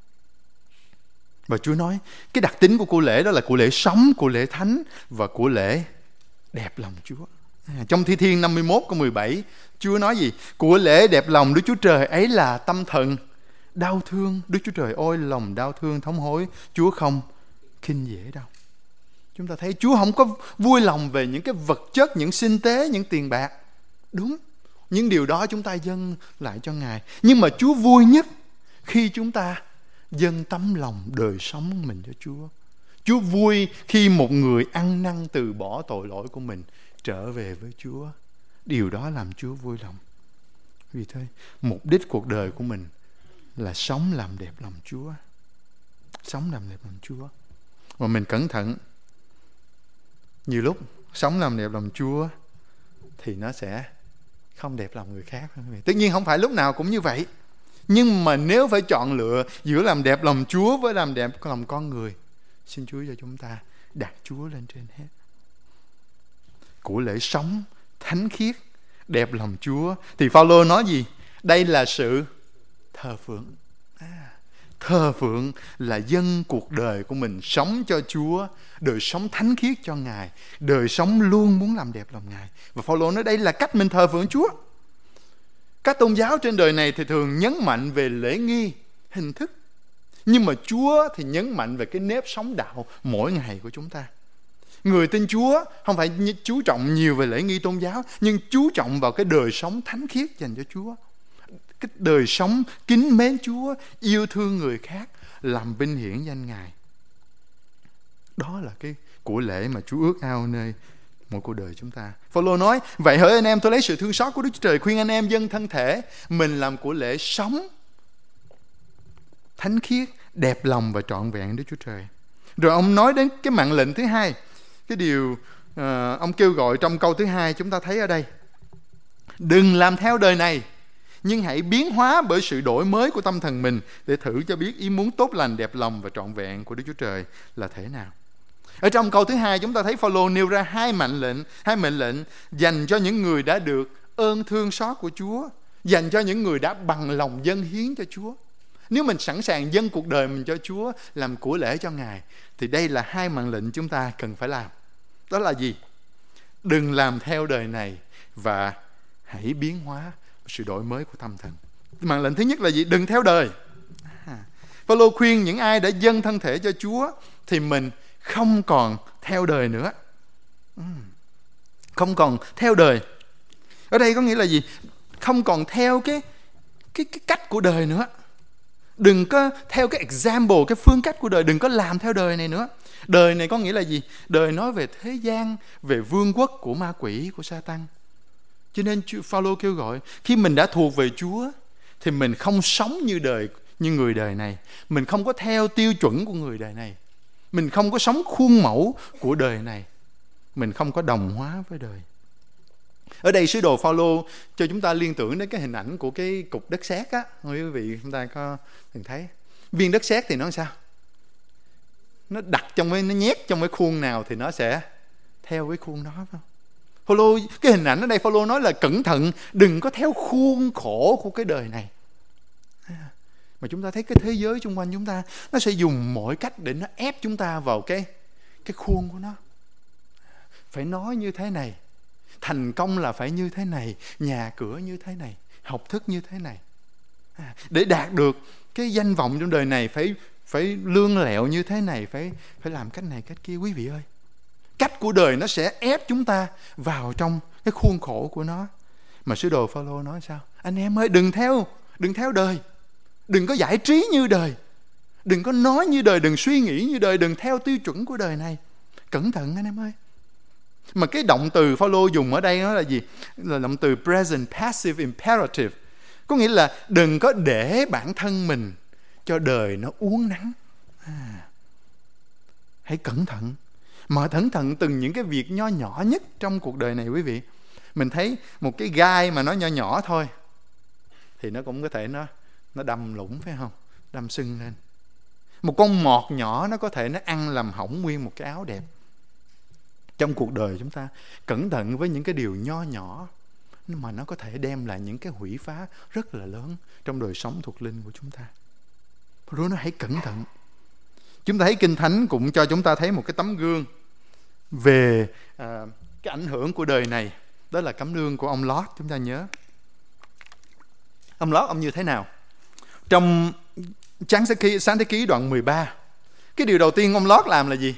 Và Chúa nói cái đặc tính của của lễ đó là của lễ sống, của lễ thánh và của lễ đẹp lòng Chúa. À, trong Thi Thiên năm mươi mốt câu mười bảy, Chúa nói gì? Của lễ đẹp lòng Đức Chúa Trời ấy là tâm thần đau thương. Đức Chúa Trời ôi lòng đau thương thống hối, Chúa không khinh dễ đâu. Chúng ta thấy Chúa không có vui lòng về những cái vật chất, những sinh tế, những tiền bạc. Đúng, những điều đó chúng ta dâng lại cho Ngài. Nhưng mà Chúa vui nhất khi chúng ta dâng tấm lòng đời sống mình cho Chúa. Chúa vui khi một người ăn năn từ bỏ tội lỗi của mình, trở về với Chúa. Điều đó làm Chúa vui lòng. Vì thế, mục đích cuộc đời của mình là sống làm đẹp lòng Chúa. Sống làm đẹp lòng Chúa. Và mình cẩn thận. Nhiều lúc sống làm đẹp lòng Chúa thì nó sẽ không đẹp lòng người khác. Tất nhiên không phải lúc nào cũng như vậy. Nhưng mà nếu phải chọn lựa giữa làm đẹp lòng Chúa với làm đẹp lòng con người, xin Chúa cho chúng ta đặt Chúa lên trên hết. Của lễ sống thánh khiết, đẹp lòng Chúa. Thì Phao-lô nói gì? Đây là sự thờ phượng. À, thờ phượng là dâng cuộc đời của mình sống cho Chúa, đời sống thánh khiết cho Ngài, đời sống luôn muốn làm đẹp lòng Ngài. Và Phao-lô nói đây là cách mình thờ phượng Chúa. Các tôn giáo trên đời này thì thường nhấn mạnh về lễ nghi, hình thức. Nhưng mà Chúa thì nhấn mạnh về cái nếp sống đạo mỗi ngày của chúng ta. Người tin Chúa không phải chú trọng nhiều về lễ nghi tôn giáo, nhưng chú trọng vào cái đời sống thánh khiết dành cho Chúa. Cái đời sống kính mến Chúa, yêu thương người khác, làm vinh hiển danh Ngài. Đó là cái của lễ mà Chúa ước ao nơi mỗi cuộc đời chúng ta. Phao-lô nói, vậy hỡi anh em, tôi lấy sự thương xót của Đức Chúa Trời khuyên anh em dâng thân thể mình làm của lễ sống thánh khiết, đẹp lòng và trọn vẹn Đức Chúa Trời. Rồi ông nói đến cái mạng lệnh thứ hai. Cái điều uh, ông kêu gọi trong câu thứ hai chúng ta thấy ở đây. Đừng làm theo đời này, nhưng hãy biến hóa bởi sự đổi mới của tâm thần mình để thử cho biết ý muốn tốt lành, đẹp lòng và trọn vẹn của Đức Chúa Trời là thế nào. Ở trong câu thứ hai chúng ta thấy Phao-lô nêu ra hai mệnh lệnh, hai mệnh lệnh dành cho những người đã được ơn thương xót của Chúa, dành cho những người đã bằng lòng dâng hiến cho Chúa. Nếu mình sẵn sàng dâng cuộc đời mình cho Chúa, làm của lễ cho Ngài, thì đây là hai mệnh lệnh chúng ta cần phải làm. Đó là gì? Đừng làm theo đời này và hãy biến hóa sự đổi mới của tâm thần. Mệnh lệnh thứ nhất là gì? Đừng theo đời. À, Phao-lô khuyên những ai đã dâng thân thể cho Chúa thì mình không còn theo đời nữa. Không còn theo đời. Ở đây có nghĩa là gì? Không còn theo cái, cái, cái cách của đời nữa. Đừng có theo cái example, cái phương cách của đời. Đừng có làm theo đời này nữa. Đời này có nghĩa là gì? Đời nói về thế gian, về vương quốc của ma quỷ, của Sa-tan. Cho nên Phao-lô kêu gọi, khi mình đã thuộc về Chúa thì mình không sống như đời, như người đời này. Mình không có theo tiêu chuẩn của người đời này. Mình không có sống khuôn mẫu của đời này. Mình không có đồng hóa với đời. Ở đây sứ đồ Phao-lô cho chúng ta liên tưởng đến cái hình ảnh của cái cục đất sét á. Quý vị chúng ta có từng thấy. Viên đất sét thì nó làm sao? Nó đặt trong cái, nó nhét trong cái khuôn nào thì nó sẽ theo cái khuôn đó. Phải không? Phao-lô, cái hình ảnh ở đây Phao-lô nói là cẩn thận, đừng có theo khuôn khổ của cái đời này. Mà chúng ta thấy cái thế giới xung quanh chúng ta, nó sẽ dùng mọi cách để nó ép chúng ta vào cái, cái khuôn của nó. Phải nói như thế này, thành công là phải như thế này, nhà cửa như thế này, học thức như thế này. À, để đạt được cái danh vọng trong đời này phải, phải lương lẹo như thế này, phải, phải làm cách này cách kia. Quý vị ơi, cách của đời nó sẽ ép chúng ta vào trong cái khuôn khổ của nó. Mà sứ đồ Phao-lô nói sao? Anh em ơi, đừng theo, đừng theo đời. Đừng có giải trí như đời. Đừng có nói như đời, đừng suy nghĩ như đời, đừng theo tiêu chuẩn của đời này. Cẩn thận anh em ơi. Mà cái động từ Phaolô dùng ở đây nó là gì? Là động từ present passive imperative. Có nghĩa là đừng có để bản thân mình cho đời nó uốn nắn. À, hãy cẩn thận. Mà cẩn thận từng những cái việc nho nhỏ nhất trong cuộc đời này quý vị. Mình thấy một cái gai mà nó nho nhỏ thôi thì nó cũng có thể nó, nó đâm lũng, phải không? Đâm sưng lên. Một con mọt nhỏ nó có thể nó ăn làm hỏng nguyên một cái áo đẹp. Trong cuộc đời chúng ta cẩn thận với những cái điều nho nhỏ mà nó có thể đem lại những cái hủy phá rất là lớn trong đời sống thuộc linh của chúng ta. Rồi nó hãy cẩn thận. Chúng ta thấy Kinh Thánh cũng cho chúng ta thấy một cái tấm gương về à, cái ảnh hưởng của đời này. Đó là tấm gương của ông Lót. Chúng ta nhớ ông Lót ông như thế nào? Trong Sáng Thế Ký đoạn mười ba, cái điều đầu tiên ông Lót làm là gì?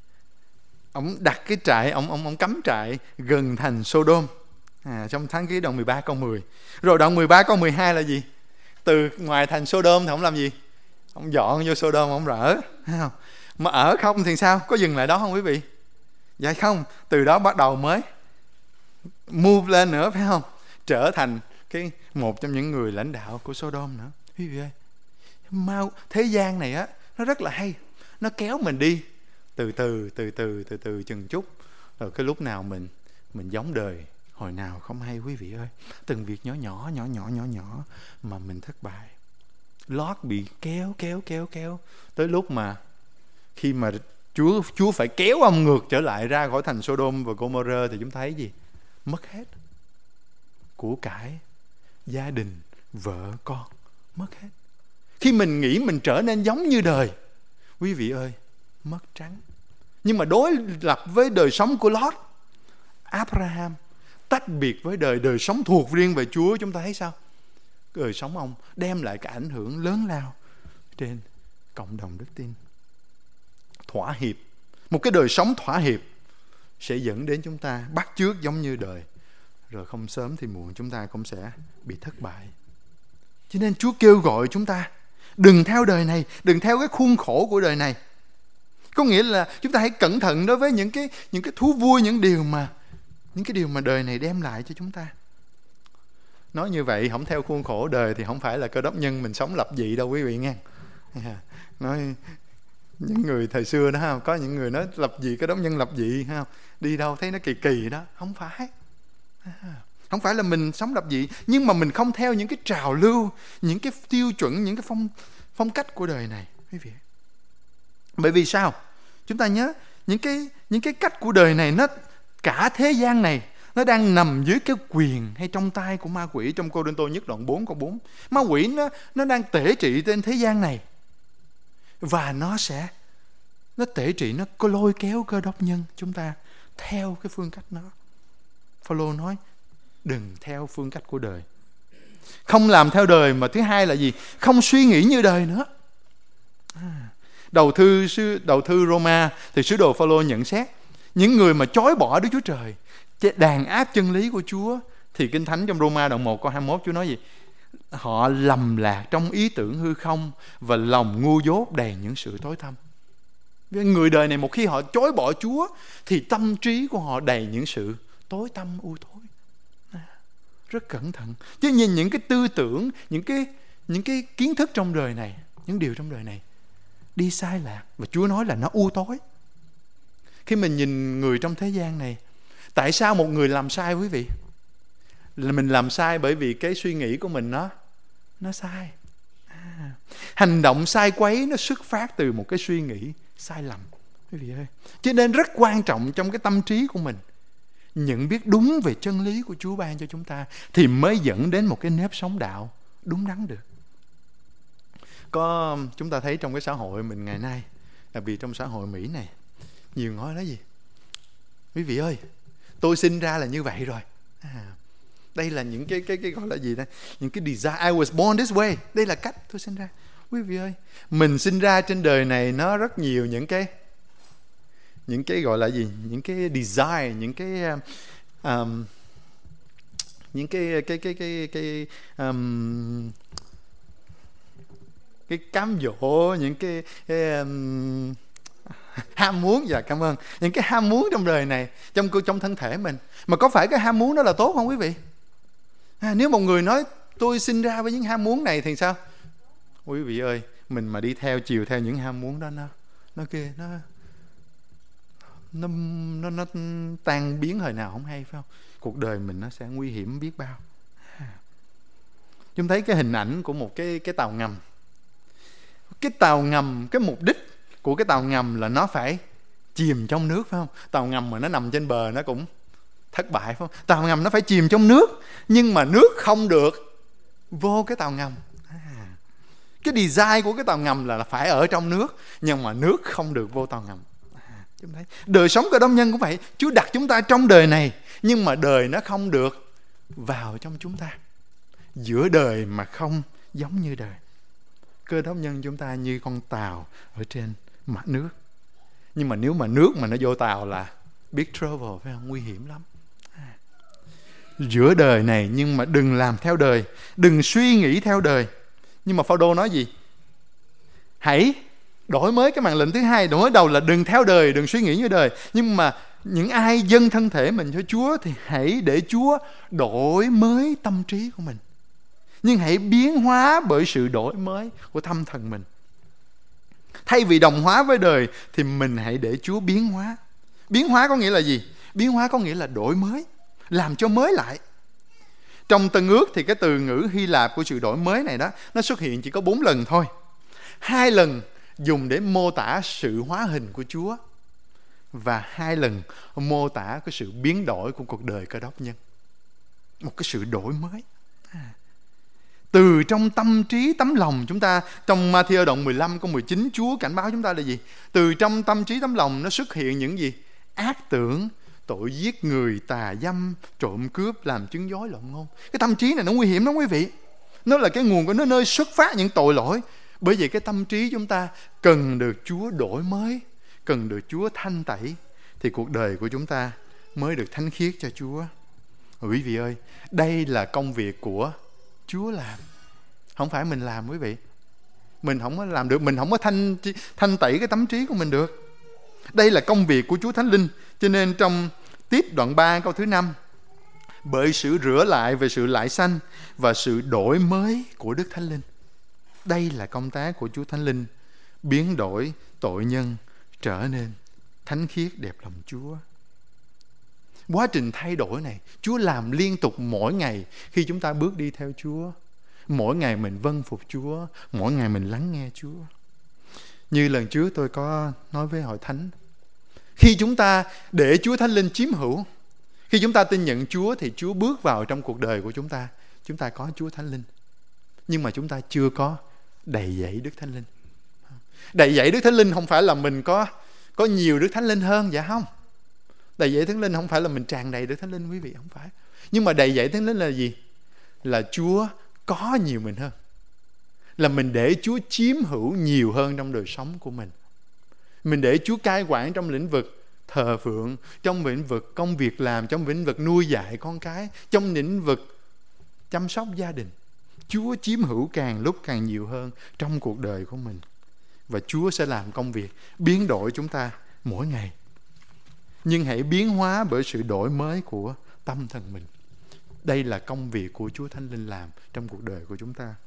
Ông đặt cái trại, ông ông ông cắm trại gần thành Sodom. À, trong Sáng Thế Ký đoạn mười ba câu mười. Rồi đoạn mười ba câu mười hai là gì? Từ ngoài thành Sodom thì ông làm gì? Ông dọn vô Sodom ông ở, thấy không? Mà ở không thì sao? Có dừng lại đó không quý vị? Dạ không, từ đó bắt đầu mới move lên nữa, phải không? Trở thành cái một trong những người lãnh đạo của Sodom nữa. Quý vị ơi, mau thế gian này á, nó rất là hay. Nó kéo mình đi từ từ, từ từ, từ từ chừng chút. Rồi cái lúc nào mình mình giống đời hồi nào không hay quý vị ơi. Từng việc nhỏ nhỏ, nhỏ nhỏ, nhỏ nhỏ mà mình thất bại. Lót bị kéo, kéo, kéo, kéo. Tới lúc mà khi mà Chúa Chúa phải kéo ông ngược trở lại ra khỏi thành Sodom và Gomorrah thì chúng thấy gì? Mất hết. Của cải, gia đình, vợ, con, mất hết. Khi mình nghĩ mình trở nên giống như đời, quý vị ơi, mất trắng. Nhưng mà đối lập với đời sống của Lót, Abraham tách biệt với đời đời sống thuộc riêng về Chúa, chúng ta thấy sao? Đời sống ông đem lại cái ảnh hưởng lớn lao trên cộng đồng đức tin. Thỏa hiệp, một cái đời sống thỏa hiệp sẽ dẫn đến chúng ta bắt chước giống như đời, rồi không sớm thì muộn chúng ta cũng sẽ bị thất bại. Cho nên Chúa kêu gọi chúng ta đừng theo đời này, đừng theo cái khuôn khổ của đời này. Có nghĩa là chúng ta hãy cẩn thận đối với những cái những cái thú vui, những điều mà những cái điều mà đời này đem lại cho chúng ta. Nói như vậy, không theo khuôn khổ đời thì không phải là Cơ Đốc nhân mình sống lập dị đâu quý vị nghe. Nói những người thời xưa đó ha, có những người nói lập dị, Cơ Đốc nhân lập dị ha, đi đâu thấy nó kỳ kỳ đó. Không phải. Không phải là mình sống lập dị, nhưng mà mình không theo những cái trào lưu, những cái tiêu chuẩn, những cái phong phong cách của đời này, quý vị. Bởi vì sao? Chúng ta nhớ những cái những cái cách của đời này, nó cả thế gian này nó đang nằm dưới cái quyền hay trong tay của ma quỷ. Trong Cô-rinh-tô nhất đoạn bốn câu bốn, ma quỷ nó nó đang tể trị trên thế gian này, và nó sẽ nó tể trị, nó có lôi kéo Cơ Đốc nhân chúng ta theo cái phương cách nó. Phaolô nói đừng theo phương cách của đời, không làm theo đời, mà thứ hai là gì? Không suy nghĩ như đời nữa. À, đầu thư đầu thư Roma thì sứ đồ Phaolô nhận xét những người mà chối bỏ Đức Chúa Trời, đàn áp chân lý của Chúa, thì Kinh Thánh trong Roma đoạn một câu hai mươi mốt Chúa nói gì? Họ lầm lạc trong ý tưởng hư không và lòng ngu dốt đầy những sự tối tăm. Người đời này một khi họ chối bỏ Chúa thì tâm trí của họ đầy những sự tối tăm u tối. À, rất cẩn thận. Chứ nhìn những cái tư tưởng, những cái những cái kiến thức trong đời này, những điều trong đời này đi sai lạc, và Chúa nói là nó u tối. Khi mình nhìn người trong thế gian này, tại sao một người làm sai quý vị? Là mình làm sai bởi vì cái suy nghĩ của mình nó nó sai. À, hành động sai quấy nó xuất phát từ một cái suy nghĩ sai lầm, quý vị ơi. Cho nên rất quan trọng trong cái tâm trí của mình nhận biết đúng về chân lý của Chúa ban cho chúng ta, thì mới dẫn đến một cái nếp sống đạo đúng đắn được. Có chúng ta thấy trong cái xã hội mình ngày nay, đặc biệt trong xã hội Mỹ này, nhiều nói nói gì? Quý vị ơi, tôi sinh ra là như vậy rồi. À, đây là những cái cái cái gọi là gì đây? Những cái design, I was born this way. Đây là cách tôi sinh ra. Quý vị ơi, mình sinh ra trên đời này nó rất nhiều những cái những cái gọi là gì? Những cái design, những cái um, những cái cái cái cái cái um, cái cám dỗ, những cái, cái um, Ham muốn, dạ cảm ơn. Những cái ham muốn trong đời này, trong trong thân thể mình. Mà có phải cái ham muốn đó là tốt không quý vị? À, nếu một người nói tôi sinh ra với những ham muốn này thì sao? Quý vị ơi, mình mà đi theo chiều theo những ham muốn đó, nó nó kia nó nó nó nó tan biến hồi nào không hay, phải không? Cuộc đời mình nó sẽ nguy hiểm biết bao. Chúng thấy cái hình ảnh của một cái cái tàu ngầm. Cái tàu ngầm, cái mục đích của cái tàu ngầm là nó phải chìm trong nước, phải không? Tàu ngầm mà nó nằm trên bờ nó cũng thất bại, phải không? Tàu ngầm nó phải chìm trong nước, nhưng mà nước không được vô cái tàu ngầm. À, cái design của cái tàu ngầm là phải ở trong nước, nhưng mà nước không được vô tàu ngầm. À, chúng thấy đời sống Cơ Đốc nhân cũng vậy. Chúa đặt chúng ta trong đời này, nhưng mà đời nó không được vào trong chúng ta. Giữa đời mà không giống như đời. Cơ Đốc nhân chúng ta như con tàu ở trên mặt nước. Nhưng mà nếu mà nước mà nó vô tàu là big trouble, phải không? Nguy hiểm lắm. À. Giữa đời này nhưng mà đừng làm theo đời, đừng suy nghĩ theo đời. Nhưng mà Phao-đô nói gì? Hãy đổi mới. Cái mệnh lệnh thứ hai, đổi mới đầu là đừng theo đời, đừng suy nghĩ như đời. Nhưng mà những ai dâng thân thể mình cho Chúa thì hãy để Chúa đổi mới tâm trí của mình. Nhưng hãy biến hóa bởi sự đổi mới của tâm thần mình. Thay vì đồng hóa với đời thì mình hãy để Chúa biến hóa. Biến hóa có nghĩa là gì? Biến hóa có nghĩa là đổi mới, làm cho mới lại. Trong Tân Ước thì cái từ ngữ Hy Lạp của sự đổi mới này đó, nó xuất hiện chỉ có bốn lần thôi. Hai lần dùng để mô tả sự hóa hình của Chúa, và hai lần mô tả cái sự biến đổi của cuộc đời Cơ Đốc nhân. Một cái sự đổi mới. À. Từ trong tâm trí, tấm lòng chúng ta, trong Ma-thi-ơ đoạn mười lăm câu mười chín, Chúa cảnh báo chúng ta là gì? Từ trong tâm trí, tấm lòng nó xuất hiện những gì? Ác tưởng, tội giết người, tà dâm, trộm cướp, làm chứng dối, lộn ngôn. Cái tâm trí này nó nguy hiểm lắm quý vị. Nó là cái nguồn của nó, nơi xuất phát những tội lỗi. Bởi vậy cái tâm trí chúng ta cần được Chúa đổi mới, cần được Chúa thanh tẩy, thì cuộc đời của chúng ta mới được thánh khiết cho Chúa. Quý vị ơi, đây là công việc của Chúa làm, không phải mình làm quý vị. Mình không có làm được, mình không có thanh, thanh tẩy cái tâm trí của mình được. Đây là công việc của Chúa Thánh Linh. Cho nên trong Tiếp đoạn ba câu thứ năm, bởi sự rửa lại về sự lại sanh và sự đổi mới của Đức Thánh Linh. Đây là công tác của Chúa Thánh Linh, biến đổi tội nhân trở nên thánh khiết đẹp lòng Chúa. Quá trình thay đổi này Chúa làm liên tục mỗi ngày khi chúng ta bước đi theo Chúa. Mỗi ngày mình vâng phục Chúa, mỗi ngày mình lắng nghe Chúa. Như lần trước tôi có nói với hội thánh, khi chúng ta để Chúa Thánh Linh chiếm hữu, khi chúng ta tin nhận Chúa thì Chúa bước vào trong cuộc đời của chúng ta. Chúng ta có Chúa Thánh Linh, nhưng mà chúng ta chưa có đầy dẫy Đức Thánh Linh. Đầy dẫy Đức Thánh Linh không phải là mình có có nhiều Đức Thánh Linh hơn, dạ không. Đầy dẫy Thánh Linh không phải là mình tràn đầy Đức Thánh Linh, quý vị, không phải. Nhưng mà đầy dẫy Thánh Linh là gì? Là Chúa có nhiều mình hơn, là mình để Chúa chiếm hữu nhiều hơn trong đời sống của mình. Mình để Chúa cai quản trong lĩnh vực thờ phượng, trong lĩnh vực công việc làm, trong lĩnh vực nuôi dạy con cái, trong lĩnh vực chăm sóc gia đình. Chúa chiếm hữu càng lúc càng nhiều hơn trong cuộc đời của mình. Và Chúa sẽ làm công việc biến đổi chúng ta mỗi ngày. Nhưng hãy biến hóa bởi sự đổi mới của tâm thần mình. Đây là công việc của Chúa Thánh Linh làm trong cuộc đời của chúng ta.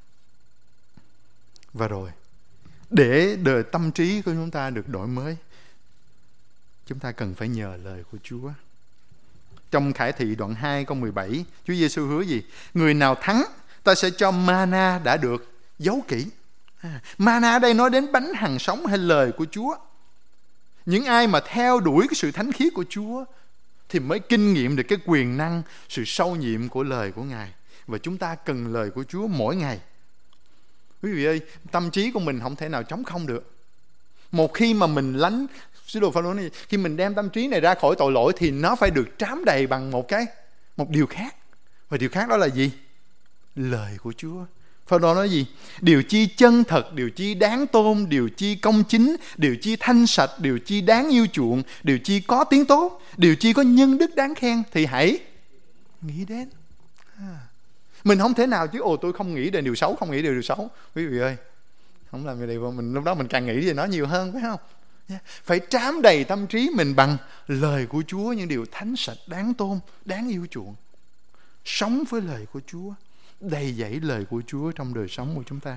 Và rồi, để đời tâm trí của chúng ta được đổi mới, chúng ta cần phải nhờ lời của Chúa. Trong Khải Thị đoạn hai câu mười bảy, Chúa Giêsu hứa gì? Người nào thắng, ta sẽ cho mana đã được giấu kỹ. À, mana ở đây nói đến bánh hằng sống hay lời của Chúa. Những ai mà theo đuổi cái sự thánh khiết của Chúa thì mới kinh nghiệm được cái quyền năng, sự sâu nhiệm của lời của Ngài. Và chúng ta cần lời của Chúa mỗi ngày. Quý vị ơi, tâm trí của mình không thể nào trống không được. Một khi mà mình lánh, sứ đồ Phao-lô nói, khi mình đem tâm trí này ra khỏi tội lỗi thì nó phải được trám đầy bằng một cái một điều khác. Và điều khác đó là gì? Lời của Chúa. Phao-lô nói gì? Điều chi chân thật, điều chi đáng tôn, điều chi công chính, điều chi thanh sạch, điều chi đáng yêu chuộng, điều chi có tiếng tốt, điều chi có nhân đức đáng khen thì hãy nghĩ đến. À. Mình không thể nào chứ ồ tôi không nghĩ đến điều xấu, không nghĩ đến điều xấu. Quý vị ơi, không làm điều này, mình lúc đó mình càng nghĩ về nó nhiều hơn, phải không? Phải trám đầy tâm trí mình bằng lời của Chúa, những điều thánh sạch, đáng tôn, đáng yêu chuộng. Sống với lời của Chúa, đầy dẫy lời của Chúa trong đời sống của chúng ta.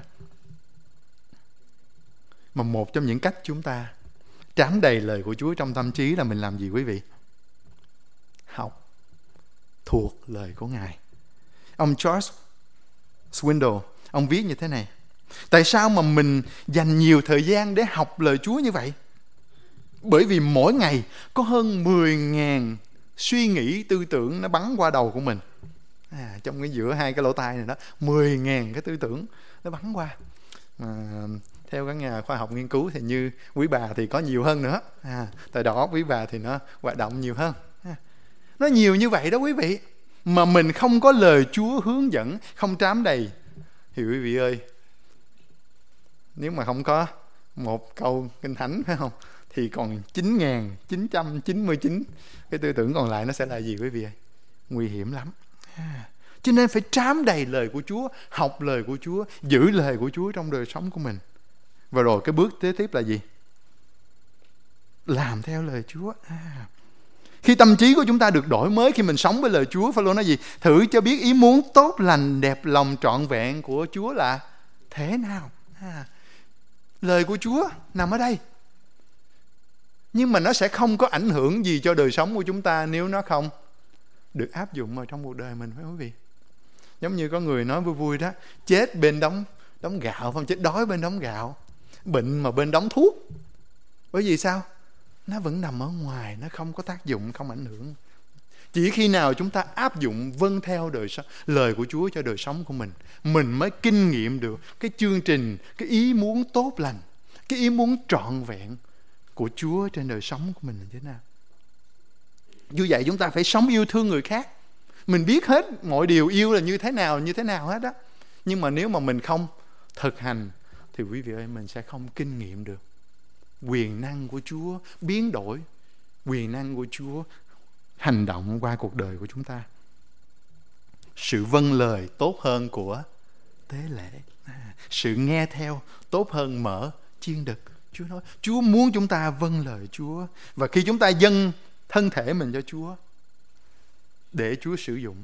Mà một trong những cách chúng ta trám đầy lời của Chúa trong tâm trí là mình làm gì quý vị? Học thuộc lời của Ngài. Ông Charles Swindoll, ông viết như thế này: tại sao mà mình dành nhiều thời gian để học lời Chúa như vậy? Bởi vì mỗi ngày có hơn mười nghìn suy nghĩ, tư tưởng nó bắn qua đầu của mình. À, trong cái giữa hai cái lỗ tai này đó, mười nghìn cái tư tưởng nó bắn qua. À, theo các nhà khoa học nghiên cứu thì như quý bà thì có nhiều hơn nữa. À, tại đó quý bà thì nó hoạt động nhiều hơn. À, nó nhiều như vậy đó quý vị. Mà mình không có lời Chúa hướng dẫn, không trám đầy, thì quý vị ơi, nếu mà không có một câu kinh thánh, phải không, thì còn chín nghìn chín trăm chín mươi chín cái tư tưởng còn lại nó sẽ là gì quý vị ơi? Nguy hiểm lắm. À, cho nên phải trám đầy lời của Chúa, học lời của Chúa, giữ lời của Chúa trong đời sống của mình. Và rồi cái bước kế tiếp là gì? Làm theo lời Chúa. À, khi tâm trí của chúng ta được đổi mới, khi mình sống với lời Chúa, Phao-lô nói gì? Thử cho biết ý muốn tốt lành đẹp lòng trọn vẹn của Chúa là thế nào. À, lời của Chúa nằm ở đây. Nhưng mà nó sẽ không có ảnh hưởng gì cho đời sống của chúng ta nếu nó không được áp dụng vào trong cuộc đời mình, phải không quý vị? Giống như có người nói vui vui đó, chết bên đống đống gạo, không, chết đói bên đống gạo, bệnh mà bên đống thuốc. Bởi vì sao? Nó vẫn nằm ở ngoài, nó không có tác dụng, không ảnh hưởng. Chỉ khi nào chúng ta áp dụng vâng theo đời sống, lời của Chúa cho đời sống của mình, mình mới kinh nghiệm được cái chương trình, cái ý muốn tốt lành, cái ý muốn trọn vẹn của Chúa trên đời sống của mình là thế nào. Như vậy chúng ta phải sống yêu thương người khác. Mình biết hết mọi điều yêu là như thế nào, như thế nào hết á. Nhưng mà nếu mà mình không thực hành thì quý vị ơi, mình sẽ không kinh nghiệm được quyền năng của Chúa biến đổi, quyền năng của Chúa hành động qua cuộc đời của chúng ta. Sự vâng lời tốt hơn của tế lễ, à, sự nghe theo tốt hơn mở chiên đực. Chúa nói Chúa muốn chúng ta vâng lời Chúa. Và khi chúng ta dâng thân thể mình cho Chúa để Chúa sử dụng,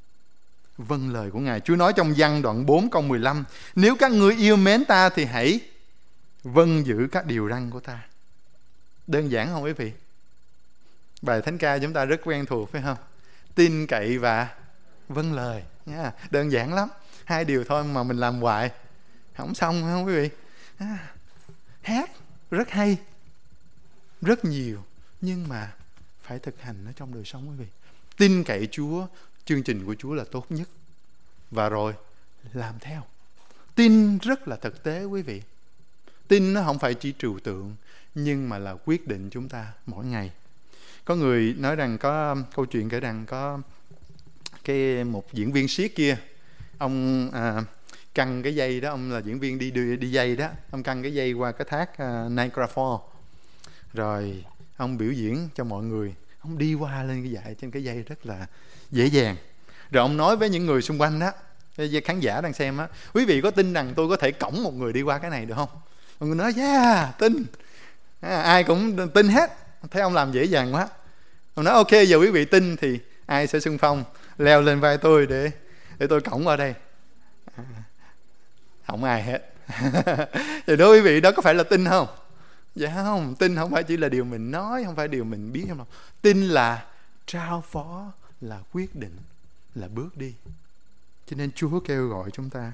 vâng lời của Ngài. Chúa nói trong Giăng đoạn bốn câu mười lăm: nếu các ngươi yêu mến ta thì hãy vâng giữ các điều răn của ta. Đơn giản không quý vị? Bài thánh ca chúng ta rất quen thuộc, phải không? Tin cậy và vâng lời. Yeah, đơn giản lắm. Hai điều thôi mà mình làm hoài không xong, phải không quý vị? À, hát rất hay, rất nhiều, nhưng mà phải thực hành nó trong đời sống quý vị. Tin cậy Chúa, chương trình của Chúa là tốt nhất. Và rồi làm theo. Tin rất là thực tế quý vị. Tin nó không phải chỉ trừu tượng, nhưng mà là quyết định chúng ta mỗi ngày. Có người nói rằng, có câu chuyện kể rằng có cái một diễn viên siết kia, ông à, căng cái dây đó, ông là diễn viên đi đi, đi dây đó, ông căng cái dây qua cái thác uh, Niagara Falls, rồi ông biểu diễn cho mọi người, ông đi qua lên cái dải trên cái dây rất là dễ dàng, rồi ông nói với những người xung quanh đó, với khán giả đang xem á: quý vị có tin rằng tôi có thể cõng một người đi qua cái này được không? Mọi người nói yeah, tin. À, ai cũng tin hết. Thấy ông làm dễ dàng quá, ông nói ok, giờ quý vị tin thì ai sẽ xung phong leo lên vai tôi để để tôi cõng ở đây? À, không ai hết. Thì đối với quý vị, đó có phải là tin không? Dạ không. Tin không phải chỉ là điều mình nói, không phải điều mình biết không. Tin là trao phó, là quyết định, là bước đi. Cho nên Chúa kêu gọi chúng ta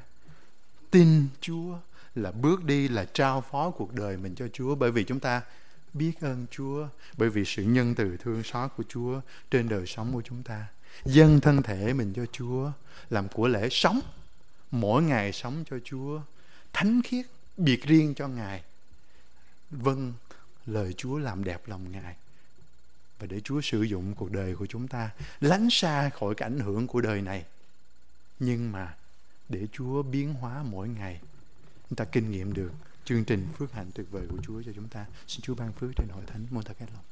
tin Chúa, là bước đi, là trao phó cuộc đời mình cho Chúa. Bởi vì chúng ta biết ơn Chúa, bởi vì sự nhân từ thương xót của Chúa trên đời sống của chúng ta. Dâng thân thể mình cho Chúa, làm của lễ sống, mỗi ngày sống cho Chúa, thánh khiết, biệt riêng cho Ngài. Vâng lời Chúa, làm đẹp lòng Ngài, và để Chúa sử dụng cuộc đời của chúng ta, lánh xa khỏi cái ảnh hưởng của đời này, nhưng mà để Chúa biến hóa mỗi ngày, chúng ta kinh nghiệm được chương trình phước hạnh tuyệt vời của Chúa cho chúng ta. Xin Chúa ban phước trên hội thánh. Muôn thật hết lòng.